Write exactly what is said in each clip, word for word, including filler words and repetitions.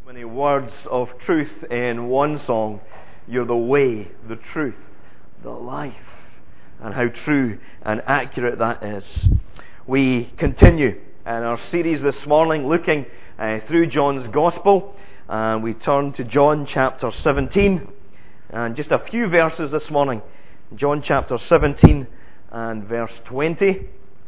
Many words of truth in one song. You're the way, the truth, the life, and how true and accurate that is. We continue in our series this morning looking uh, through John's Gospel, and we turn to John chapter seventeen, and just a few verses this morning. John chapter seventeen and verse twenty.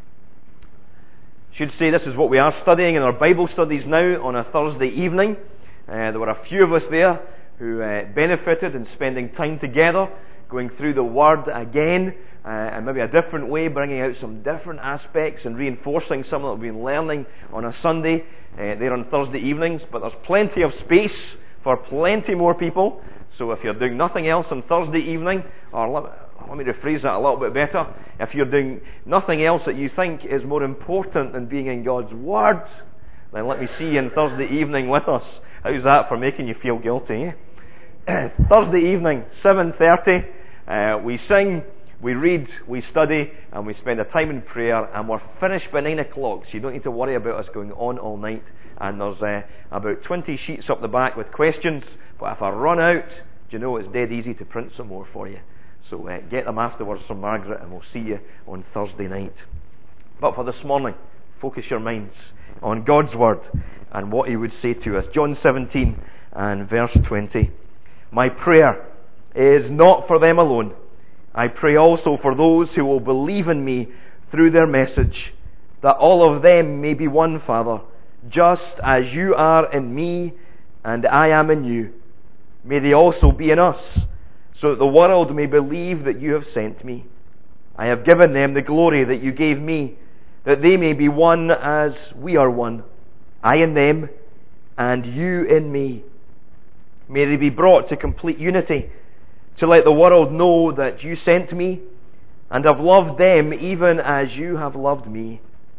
I should say this is what we are studying in our Bible studies now on a Thursday evening. Uh, there were a few of us there who uh, benefited in spending time together, going through the Word again, uh, and maybe a different way, bringing out some different aspects and reinforcing some that we've been learning on a Sunday uh, there on Thursday evenings. But there's plenty of space for plenty more people. So if you're doing nothing else on Thursday evening, or let, let me rephrase that a little bit better, if you're doing nothing else that you think is more important than being in God's Word, then let me see you on Thursday evening with us. How's that for making you feel guilty, eh? Thursday evening, seven thirty, uh, we sing, we read, we study, and we spend a time in prayer, and we're finished by nine o'clock, so you don't need to worry about us going on all night. And there's uh, about twenty sheets up the back with questions, but if I run out, do you know, it's dead easy to print some more for you. So uh, get them afterwards from Margaret, and we'll see you on Thursday night. But for this morning, focus your minds on God's Word and what He would say to us. John seventeen and verse twenty. My prayer is not for them alone. I pray also for those who will believe in me through their message, that all of them may be one, Father, just as you are in me and I am in you. May they also be in us, so that the world may believe that you have sent me. I have given them the glory that you gave me, that they may be one as we are one, I in them, and you in me. May they be brought to complete unity, to let the world know that you sent me, and have loved them even as you have loved me.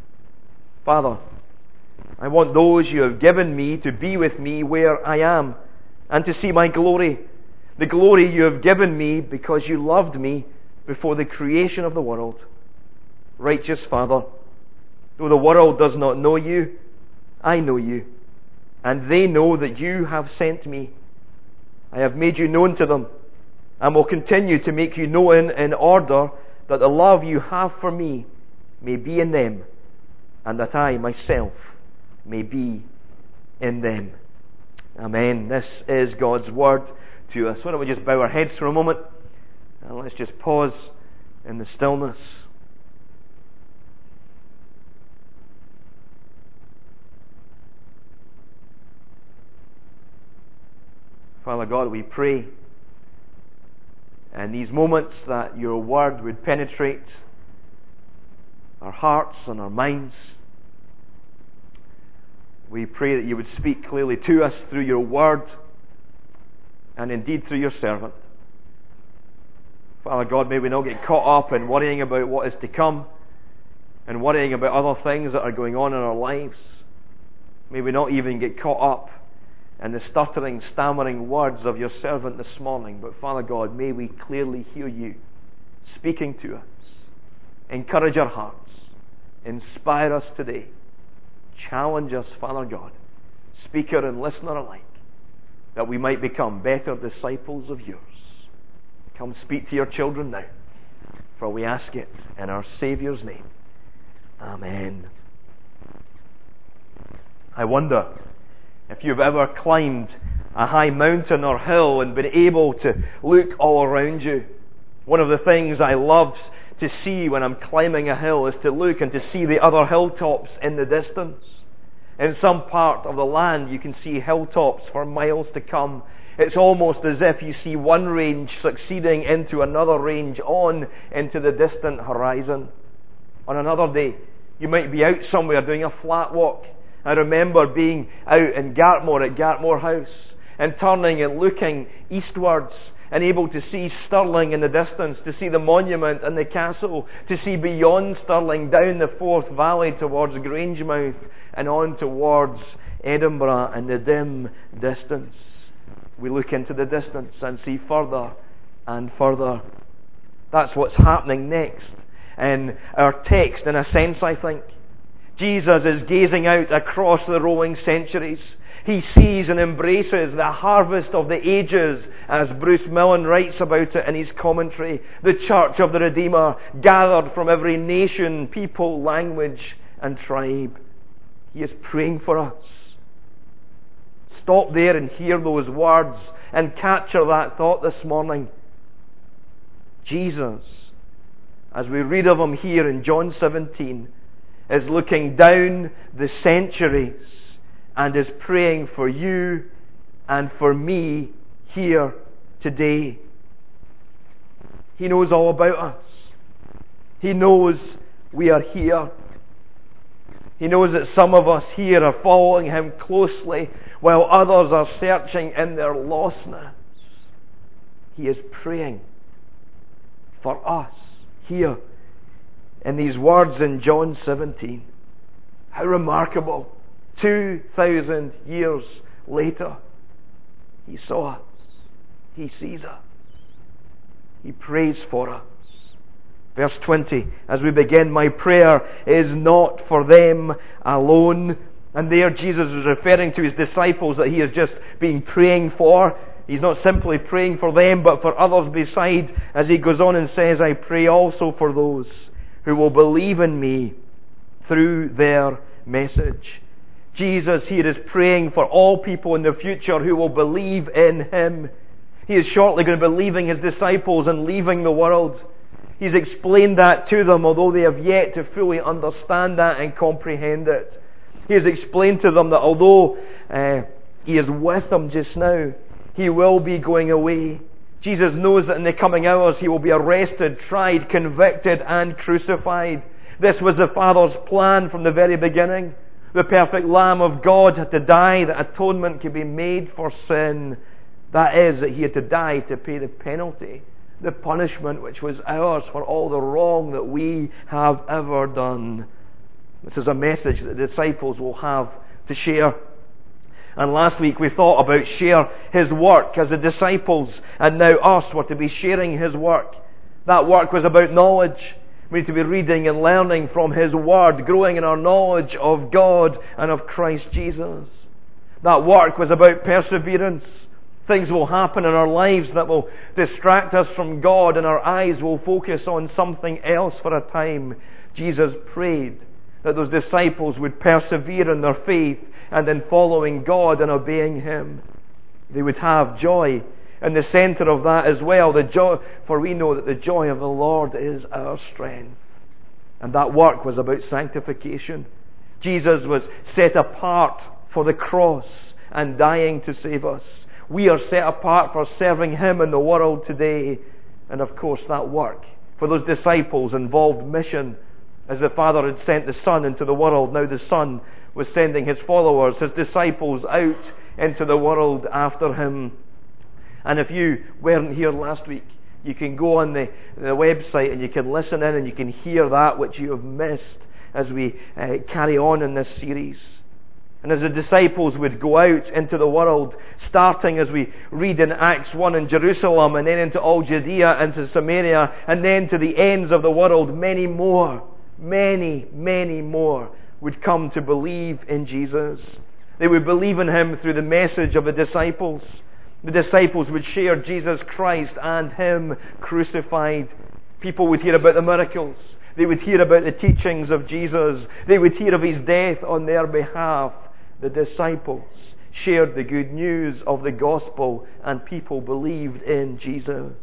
Father, I want those you have given me to be with me where I am, and to see my glory, the glory you have given me because you loved me before the creation of the world. Righteous Father, though the world does not know you, I know you, and they know that you have sent me. I have made you known to them, and will continue to make you known in order that the love you have for me may be in them, and that I myself may be in them. Amen. This is God's Word to us. Why don't we just bow our heads for a moment, and let's just pause in the stillness. Father God, we pray in these moments that your Word would penetrate our hearts and our minds. We pray that you would speak clearly to us through your Word, and indeed through your servant. Father God, may we not get caught up in worrying about what is to come, and worrying about other things that are going on in our lives. May we not even get caught up and the stuttering, stammering words of your servant this morning. But Father God, may we clearly hear you speaking to us. Encourage our hearts. Inspire us today. Challenge us, Father God, speaker and listener alike, that we might become better disciples of yours. Come speak to your children now, for we ask it in our Saviour's name. Amen. I wonder if you've ever climbed a high mountain or hill and been able to look all around you. One of the things I love to see when I'm climbing a hill is to look and to see the other hilltops in the distance. In some part of the land you can see hilltops for miles to come. It's almost as if you see one range succeeding into another range on into the distant horizon. On another day, you might be out somewhere doing a flat walk. I remember being out in Gartmore at Gartmore House and turning and looking eastwards and able to see Stirling in the distance, to see the monument and the castle, to see beyond Stirling down the Forth Valley towards Grangemouth and on towards Edinburgh in the dim distance. We look into the distance and see further and further. That's what's happening next in our text, in a sense, I think. Jesus is gazing out across the rolling centuries. He sees and embraces the harvest of the ages, as Bruce Millen writes about it in his commentary. The Church of the Redeemer, gathered from every nation, people, language, and tribe. He is praying for us. Stop there and hear those words and capture that thought this morning. Jesus, as we read of him here in John seventeen, is looking down the centuries and is praying for you and for me here today. He knows all about us. He knows we are here. He knows that some of us here are following him closely while others are searching in their lostness. He is praying for us here in these words in John seventeen. How remarkable. Two thousand years later, he saw us. He sees us. He prays for us. Verse twenty, as we begin, my prayer is not for them alone. And there Jesus is referring to his disciples that he has just been praying for. He's not simply praying for them, but for others beside, as he goes on and says, I pray also for those who will believe in me through their message. Jesus here is praying for all people in the future who will believe in him. He is shortly going to be leaving his disciples and leaving the world. He's explained that to them, although they have yet to fully understand that and comprehend it. He has explained to them that although uh, he is with them just now, he will be going away. Jesus knows that in the coming hours he will be arrested, tried, convicted, and crucified. This was the Father's plan from the very beginning. The perfect Lamb of God had to die that atonement could be made for sin. That is, that he had to die to pay the penalty, the punishment which was ours for all the wrong that we have ever done. This is a message that the disciples will have to share. And last week we thought about share his work as the disciples and now us were to be sharing his work. That work was about knowledge. We need to be reading and learning from his word, growing in our knowledge of God and of Christ Jesus. That work was about perseverance. Things will happen in our lives that will distract us from God, and our eyes will focus on something else for a time. Jesus prayed that those disciples would persevere in their faith and in following God and obeying him. They would have joy in the center of that as well. The joy, for we know that the joy of the Lord is our strength. And that work was about sanctification. Jesus was set apart for the cross and dying to save us. We are set apart for serving him in the world today. And of course that work for those disciples involved mission. As the Father had sent the Son into the world, now the Son was sending his followers, his disciples, out into the world after him. And if you weren't here last week, you can go on the, the website and you can listen in and you can hear that which you have missed as we uh, carry on in this series. And as the disciples would go out into the world, starting as we read in Acts one in Jerusalem, and then into all Judea and to Samaria, and then to the ends of the world, many more, many, many more would come to believe in Jesus. They would believe in him through the message of the disciples. The disciples would share Jesus Christ and him crucified. People would hear about the miracles. They would hear about the teachings of Jesus. They would hear of his death on their behalf. The disciples shared the good news of the gospel and people believed in Jesus.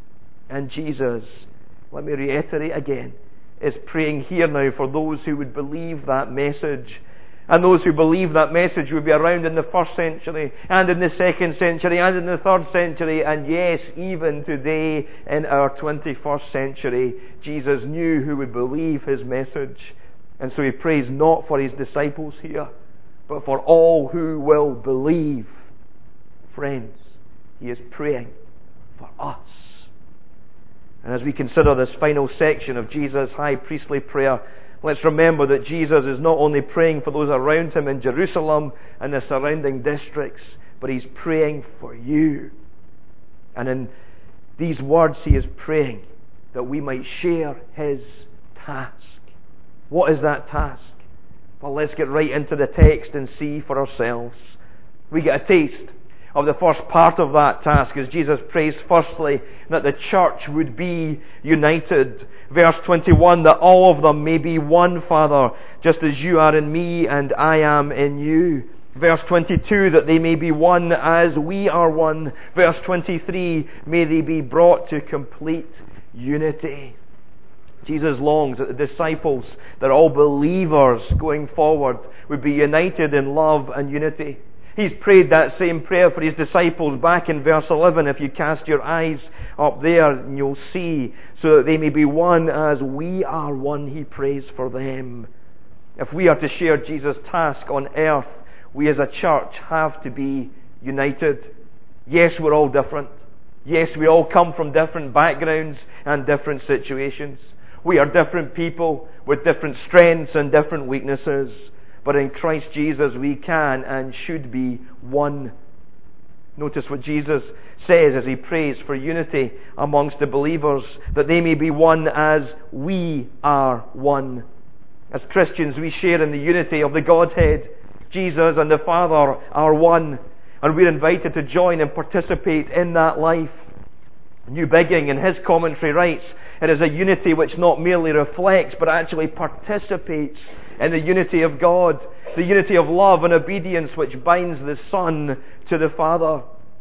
And Jesus, let me reiterate again, is praying here now for those who would believe that message. And those who believe that message would be around in the first century, and in the second century, and in the third century, and yes, even today in our twenty-first century. Jesus knew who would believe his message. And so he prays not for his disciples here, but for all who will believe. Friends, he is praying for us. And as we consider this final section of Jesus' high priestly prayer, let's remember that Jesus is not only praying for those around him in Jerusalem and the surrounding districts, but he's praying for you. And in these words he is praying that we might share his task. What is that task? Well, let's get right into the text and see for ourselves. We get a taste of the first part of that task as Jesus prays firstly that the church would be united. Verse twenty-one, that all of them may be one, Father, just as you are in me and I am in you. Verse twenty-two, that they may be one as we are one. Verse twenty-three, may they be brought to complete unity. Jesus longs that the disciples, that all believers going forward, would be united in love and unity. He's prayed that same prayer for his disciples back in verse eleven. If you cast your eyes up there, you'll see, so that they may be one as we are one, he prays for them. If we are to share Jesus' task on earth, we as a church have to be united. Yes, we're all different. Yes, we all come from different backgrounds and different situations. We are different people with different strengths and different weaknesses. But in Christ Jesus we can and should be one. Notice what Jesus says as he prays for unity amongst the believers, that they may be one as we are one. As Christians, we share in the unity of the Godhead. Jesus and the Father are one, and we're invited to join and participate in that life. New Bigging in his commentary writes, it is a unity which not merely reflects but actually participates in the unity of God, the unity of love and obedience which binds the Son to the Father.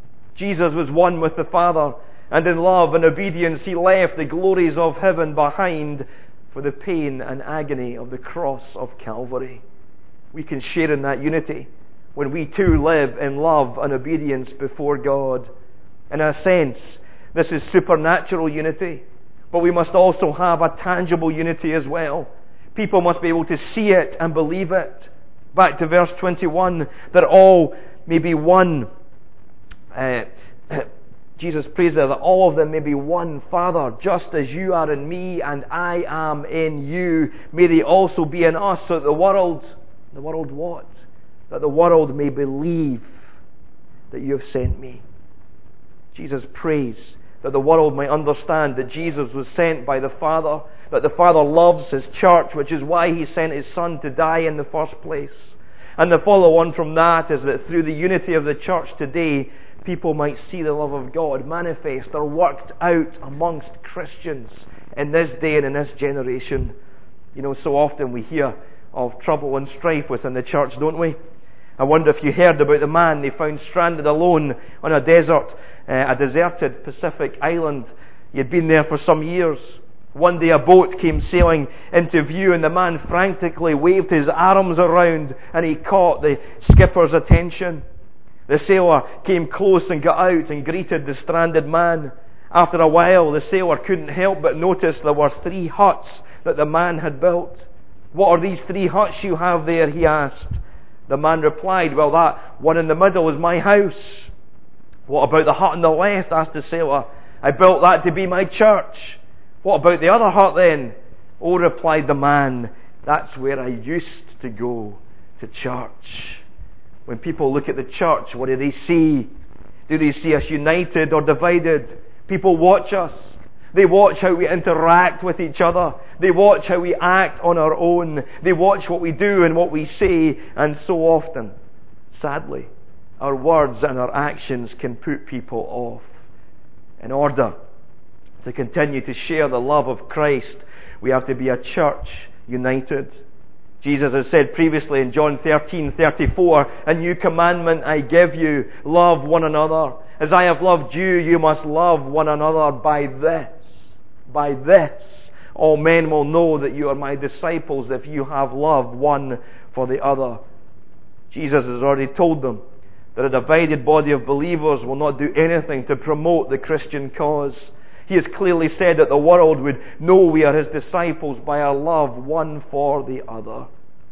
Jesus was one with the Father, and in love and obedience he left the glories of heaven behind for the pain and agony of the cross of Calvary. We can share in that unity when we too live in love and obedience before God. In a sense, this is supernatural unity, but we must also have a tangible unity as well. People must be able to see it and believe it. Back to verse twenty-one, that all may be one. Uh, Jesus prays there that all of them may be one, Father, just as you are in me and I am in you. May they also be in us, so that the world, the world what? That the world may believe that you have sent me. Jesus prays that the world may understand that Jesus was sent by the Father, that the Father loves his church, which is why he sent his Son to die in the first place. And the follow on from that is that through the unity of the church today, people might see the love of God manifest or worked out amongst Christians in this day and in this generation. You know, so often we hear of trouble and strife within the church, don't we? I wonder if you heard about the man they found stranded alone on a desert, uh, a deserted Pacific island. He had been there for some years. One day a boat came sailing into view and the man frantically waved his arms around and he caught the skipper's attention. The sailor came close and got out and greeted the stranded man. After a while, the sailor couldn't help but notice there were three huts that the man had built. What are these three huts you have there? He asked. The man replied, well, that one in the middle is my house. What about the hut on the left? Asked the sailor. I built that to be my church. What about the other hut then? Oh, replied the man, that's where I used to go to church. When people look at the church, what do they see? Do they see us united or divided? People watch us. They watch how we interact with each other. They watch how we act on our own. They watch what we do and what we say. And so often, sadly, our words and our actions can put people off. In order to continue to share the love of Christ, we have to be a church united. Jesus has said previously in John thirteen thirty-four, a new commandment I give you, love one another. As I have loved you, you must love one another. By this, by this, all men will know that you are my disciples if you have love one for the other. Jesus has already told them that a divided body of believers will not do anything to promote the Christian cause. He has clearly said that the world would know we are his disciples by our love one for the other.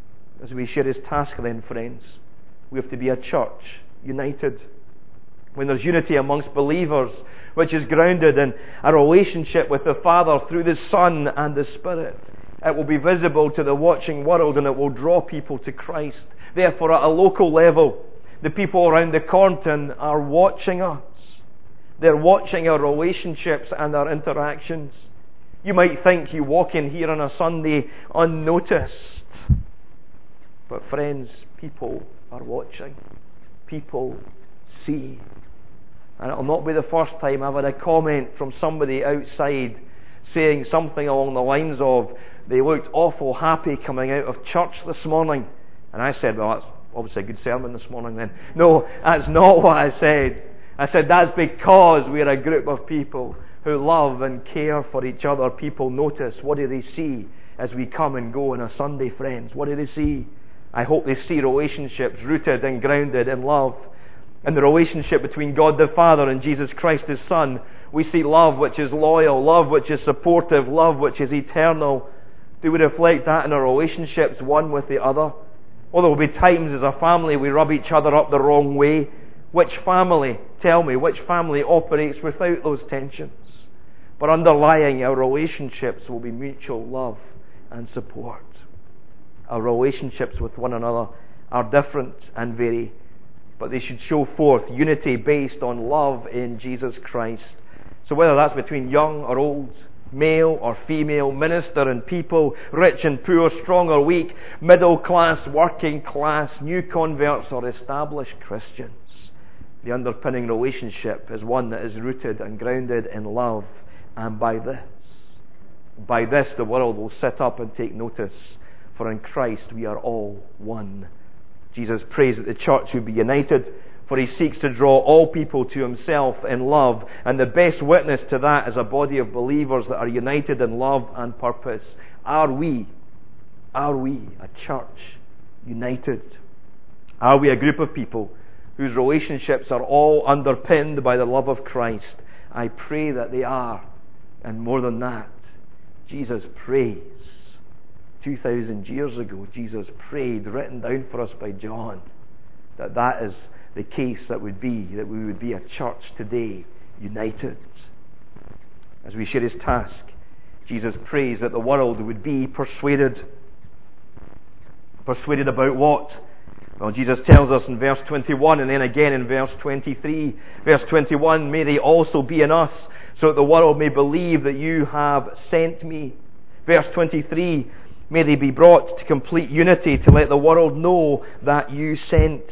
As we share his task then, friends, we have to be a church united. When there's unity amongst believers, which is grounded in a relationship with the Father through the Son and the Spirit, it will be visible to the watching world and it will draw people to Christ. Therefore, at a local level, the people around the Cornton are watching us. They're watching our relationships and our interactions. You might think you walk in here on a Sunday unnoticed. But friends, people are watching. People see. And it'll not be the first time I've had a comment from somebody outside saying something along the lines of, they looked awful happy coming out of church this morning. And I said, well, that's obviously a good sermon this morning then. No, that's not what I said. I said that's because we're a group of people who love and care for each other. People notice. What do they see as we come and go on a Sunday, friends? What do they see? I hope they see relationships rooted and grounded in love. In the relationship between God the Father and Jesus Christ His Son, we see love which is loyal, love which is supportive, love which is eternal. Do we reflect that in our relationships one with the other? Or there will be times as a family we rub each other up the wrong way. Which family, tell me, which family operates without those tensions? But underlying our relationships will be mutual love and support. Our relationships with one another are different and vary, but they should show forth unity based on love in Jesus Christ. So whether that's between young or old, male or female, minister and people, rich and poor, strong or weak, middle class, working class, new converts or established Christians, the underpinning relationship is one that is rooted and grounded in love. And by this, by this the world will sit up and take notice, for in Christ we are all one. Jesus prays that the church would be united, for He seeks to draw all people to Himself in love. And the best witness to that is a body of believers that are united in love and purpose. Are we, are we a church united? Are we a group of people whose relationships are all underpinned by the love of Christ? I pray that they are. And more than that, Jesus prays. two thousand years ago, Jesus prayed, written down for us by John, that that is the case that would be, that we would be a church today, united. As we share His task, Jesus prays that the world would be persuaded. Persuaded about what? Well, Jesus tells us in verse twenty-one and then again in verse twenty-three. Verse twenty-one, may they also be in us, so that the world may believe that you have sent me. Verse twenty-three, may they be brought to complete unity to let the world know that you sent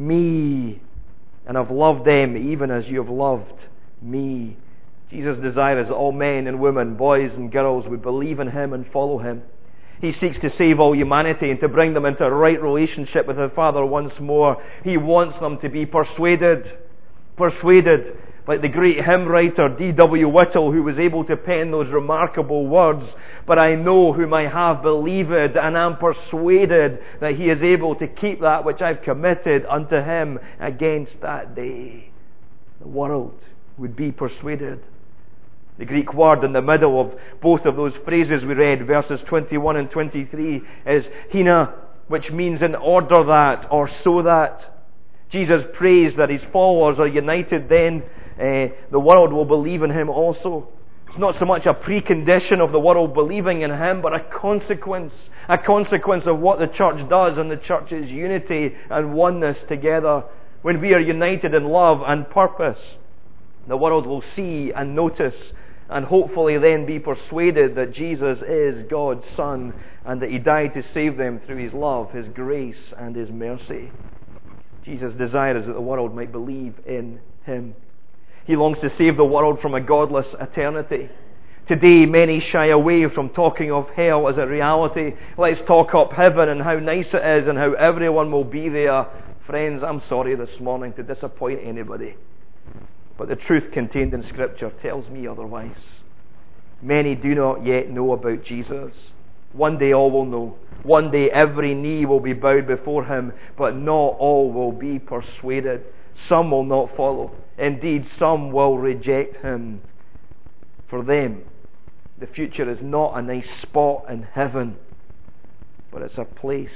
me and have loved them even as you have loved me. Jesus' desire is that all men and women, boys and girls would believe in Him and follow Him. He seeks to save all humanity and to bring them into a right relationship with the Father once more. He wants them to be persuaded. Persuaded. Like the great hymn writer D W Whittle, who was able to pen those remarkable words, but I know whom I have believed, and am persuaded that He is able to keep that which I've committed unto Him against that day. The world would be persuaded. The Greek word in the middle of both of those phrases we read, verses twenty-one and twenty-three, is hina, which means in order that, or so that. Jesus prays that His followers are united, then uh, the world will believe in Him also. It's not so much a precondition of the world believing in Him, but a consequence. A consequence of what the church does and the church's unity and oneness together. When we are united in love and purpose, the world will see and notice and hopefully then be persuaded that Jesus is God's Son and that He died to save them through His love, His grace and His mercy. Jesus' desire is that the world might believe in Him. He longs to save the world from a godless eternity. Today many shy away from talking of hell as a reality. Let's talk up heaven and how nice it is and how everyone will be there. Friends, I'm sorry this morning to disappoint anybody, but the truth contained in Scripture tells me otherwise. Many do not yet know about Jesus. One day all will know. One day every knee will be bowed before Him, but not all will be persuaded. Some will not follow. Indeed, some will reject Him. For them, the future is not a nice spot in heaven, but it's a place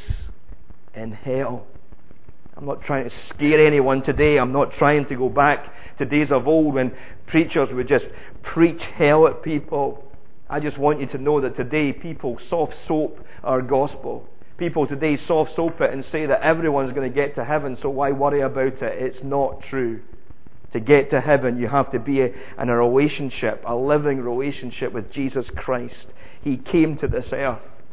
in hell. I'm not trying to scare anyone today. I'm not trying to go back to days of old when preachers would just preach hell at people. I just want you to know that today people soft soap our gospel. People today soft soap it and say that everyone's going to get to heaven, so why worry about it? It's not true. To get to heaven, you have to be in a relationship, a living relationship with Jesus Christ. He came to this earth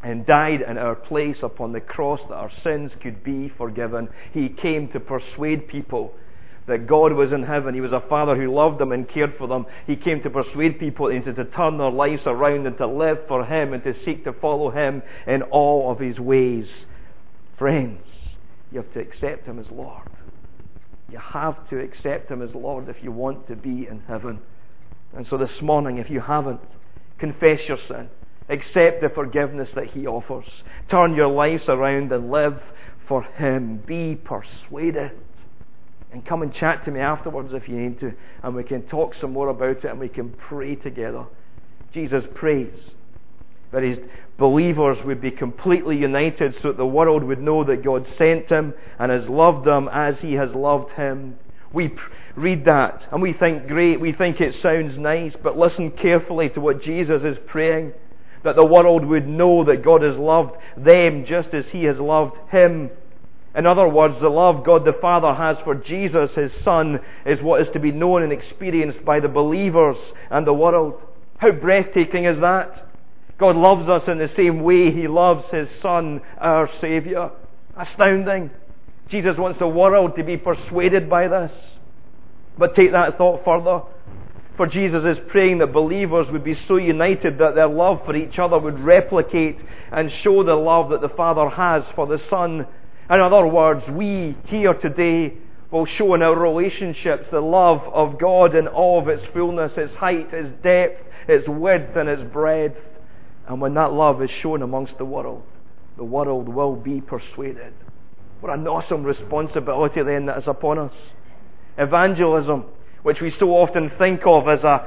and died in our place upon the cross that our sins could be forgiven. He came to persuade people that God was in heaven. He was a Father who loved them and cared for them. He came to persuade people into to turn their lives around and to live for Him and to seek to follow Him in all of His ways. Friends, you have to accept Him as Lord. You have to accept Him as Lord if you want to be in heaven. And so this morning, if you haven't, confess your sin. Accept the forgiveness that He offers. Turn your lives around and live for Him. Be persuaded. And come and chat to me afterwards if you need to, and we can talk some more about it and we can pray together. Jesus prays that His believers would be completely united so that the world would know that God sent Him and has loved them as He has loved Him. We pr- read that and we think, great, we think it sounds nice, but listen carefully to what Jesus is praying. That the world would know that God has loved them just as He has loved Him. In other words, the love God the Father has for Jesus, His Son, is what is to be known and experienced by the believers and the world. How breathtaking is that? God loves us in the same way He loves His Son, our Saviour. Astounding. Jesus wants the world to be persuaded by this. But take that thought further. For Jesus is praying that believers would be so united that their love for each other would replicate and show the love that the Father has for the Son. In other words, we here today will show in our relationships the love of God in all of its fullness, its height, its depth, its width and its breadth. And when that love is shown amongst the world, the world will be persuaded. What an awesome responsibility then that is upon us. Evangelism, which we so often think of as a,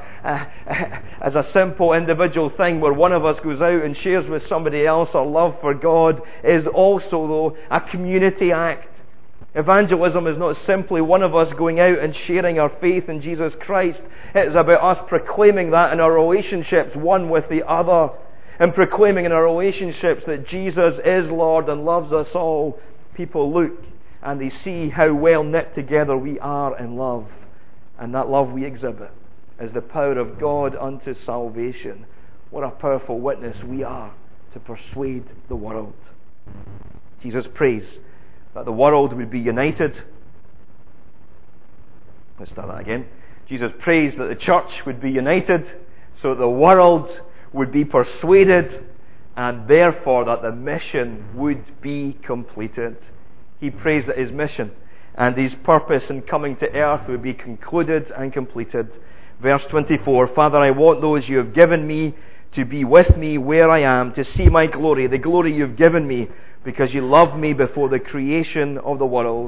a as a simple individual thing where one of us goes out and shares with somebody else our love for God, is also, though, a community act. Evangelism is not simply one of us going out and sharing our faith in Jesus Christ. It is about us proclaiming that in our relationships one with the other, and proclaiming in our relationships that Jesus is Lord and loves us all. People look and they see how well knit together we are in love. And that love we exhibit is the power of God unto salvation. What a powerful witness we are to persuade the world. Jesus prays that the world would be united. Let's start that again. Jesus prays that the church would be united so that the world would be persuaded and therefore that the mission would be completed. He prays that His mission and His purpose in coming to earth would be concluded and completed. Verse twenty-four, Father, I want those You have given me to be with me where I am, to see my glory, the glory You've given me, because You loved me before the creation of the world.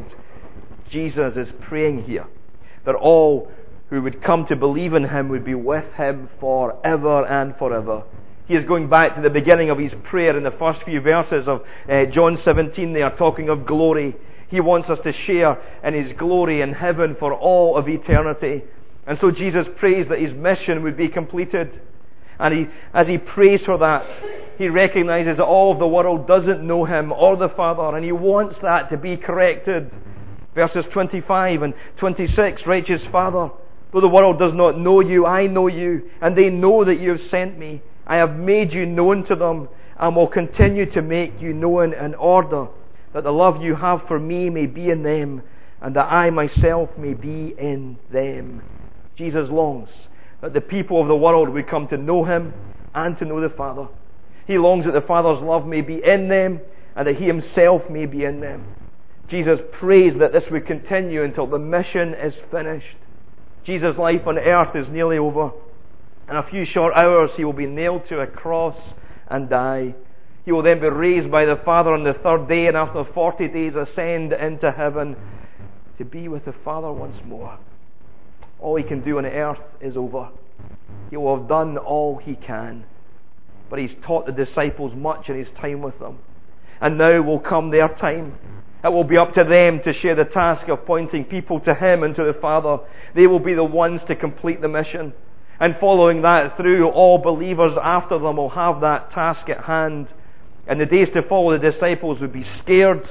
Jesus is praying here that all who would come to believe in Him would be with Him forever and forever. He is going back to the beginning of His prayer in the first few verses of uh, John seventeen. They are talking of glory. He wants us to share in His glory in heaven for all of eternity. And so Jesus prays that His mission would be completed. And he, as He prays for that, He recognizes that all of the world doesn't know Him or the Father, and He wants that to be corrected. Verses twenty-five and twenty-six, Righteous Father, though the world does not know You, I know You, and they know that You have sent me. I have made You known to them, and will continue to make You known in order that the love You have for me may be in them, and that I myself may be in them. Jesus longs that the people of the world would come to know Him and to know the Father. He longs that the Father's love may be in them, and that He Himself may be in them. Jesus prays that this would continue until the mission is finished. Jesus' life on earth is nearly over. In a few short hours He will be nailed to a cross and die. He will then be raised by the Father on the third day, and after forty days ascend into heaven to be with the Father once more. All He can do on earth is over. He will have done all He can. But He's taught the disciples much in His time with them. And now will come their time. It will be up to them to share the task of pointing people to Him and to the Father. They will be the ones to complete the mission. And following that through, all believers after them will have that task at hand. In the days to follow, the disciples would be scared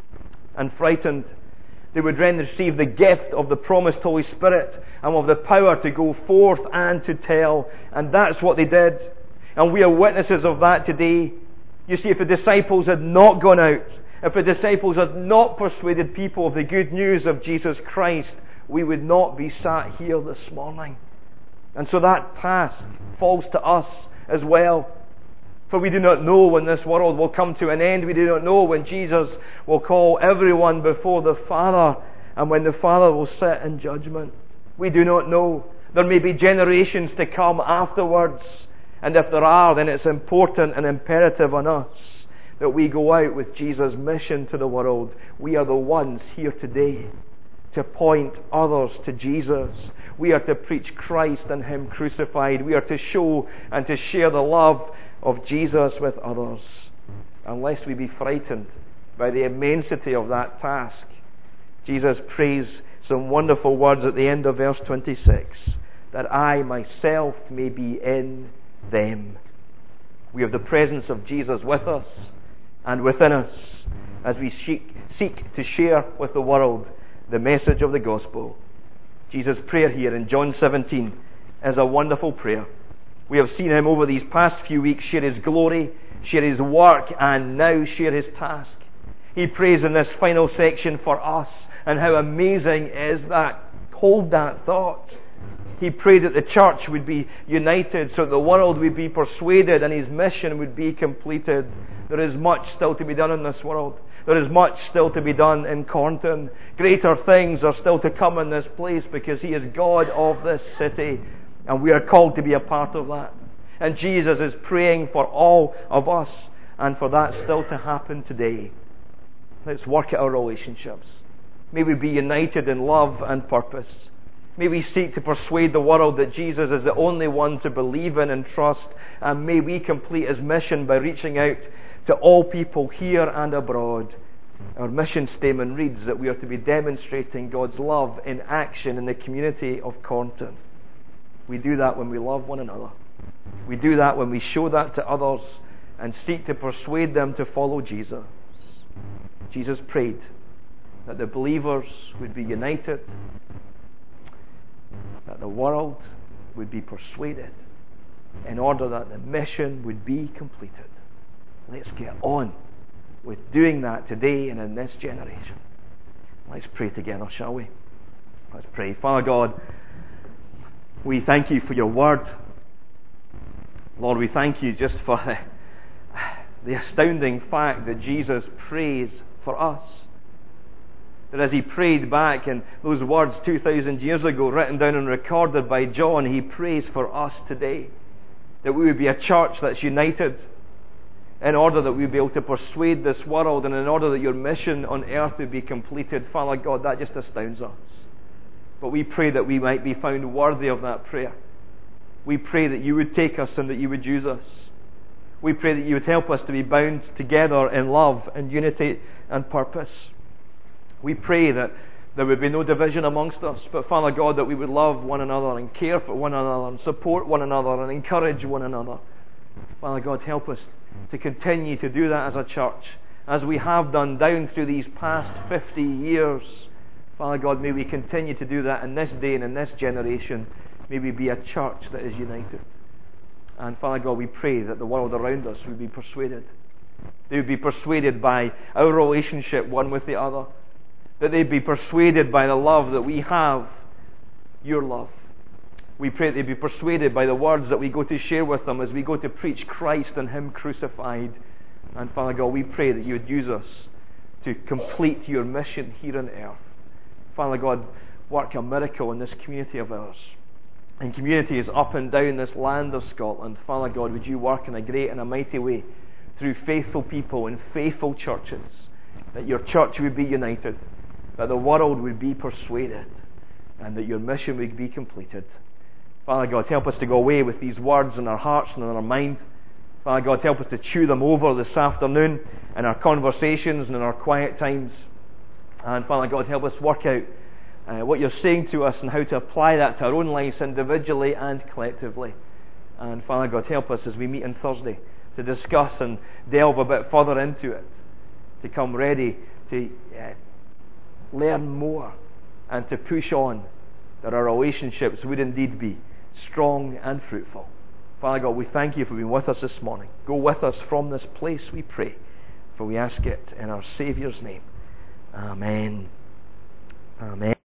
and frightened. They would then receive the gift of the promised Holy Spirit and of the power to go forth and to tell. And that's what they did. And we are witnesses of that today. You see, if the disciples had not gone out, if the disciples had not persuaded people of the good news of Jesus Christ, we would not be sat here this morning. And so that task falls to us as well. For we do not know when this world will come to an end. We do not know when Jesus will call everyone before the Father, and when the Father will sit in judgment. We do not know. There may be generations to come afterwards. And if there are, then it's important and imperative on us that we go out with Jesus' mission to the world. We are the ones here today to point others to Jesus. We are to preach Christ and Him crucified. We are to show and to share the love of Jesus with others. Unless we be frightened by the immensity of that task. Jesus prays some wonderful words at the end of verse twenty-six. That I myself may be in them. We have the presence of Jesus with us and within us as we seek, seek to share with the world the message of the gospel. Jesus' prayer here in John seventeen is a wonderful prayer. We have seen Him over these past few weeks share His glory, share His work, and now share His task. He prays in this final section for us, and how amazing is that? Hold that thought. He prayed that the church would be united so that the world would be persuaded and His mission would be completed. There is much still to be done in this world. There is much still to be done in Cornton. Greater things are still to come in this place because He is God of this city. And we are called to be a part of that. And Jesus is praying for all of us and for that still to happen today. Let's work at our relationships. May we be united in love and purpose. May we seek to persuade the world that Jesus is the only one to believe in and trust. And may we complete His mission by reaching out to all people here and abroad. Our mission statement reads that we are to be demonstrating God's love in action in the community of Cornton. We do that when we love one another. We do that when we show that to others and seek to persuade them to follow Jesus. Jesus prayed that the believers would be united, that the world would be persuaded, in order that the mission would be completed. Let's get on with doing that today and in this generation. Let's pray together, shall we? Let's pray. Father God, we thank You for Your word. Lord, we thank You just for the, the astounding fact that Jesus prays for us. That as He prayed back in those words two thousand years ago, written down and recorded by John, He prays for us today. That we would be a church that's united, in order that we would be able to persuade this world, and in order that Your mission on earth would be completed. Father God, that just astounds us. But we pray that we might be found worthy of that prayer. We pray that You would take us and that You would use us. We pray that You would help us to be bound together in love and unity and purpose. We pray that there would be no division amongst us, but Father God, that we would love one another and care for one another and support one another and encourage one another. Father God, help us to continue to do that as a church, as we have done down through these past fifty years. Father God, may we continue to do that in this day and in this generation. May we be a church that is united. And Father God, we pray that the world around us would be persuaded. They would be persuaded by our relationship one with the other. That they'd be persuaded by the love that we have, Your love. We pray that they'd be persuaded by the words that we go to share with them as we go to preach Christ and Him crucified. And Father God, we pray that You would use us to complete Your mission here on earth. Father God, work a miracle in this community of ours. And communities up and down this land of Scotland. Father God, would You work in a great and a mighty way through faithful people and faithful churches. That Your church would be united. That the world would be persuaded. And that Your mission would be completed. Father God, help us to go away with these words in our hearts and in our mind. Father God, help us to chew them over this afternoon in our conversations and in our quiet times. And Father God, help us work out uh, what You're saying to us and how to apply that to our own lives individually and collectively. And Father God, help us as we meet on Thursday to discuss and delve a bit further into it. To come ready to uh, learn more and to push on, that our relationships would indeed be strong and fruitful. Father God, we thank you for being with us this morning. Go with us from this place, we pray, for we ask it in our Saviour's name. Amen. Amen.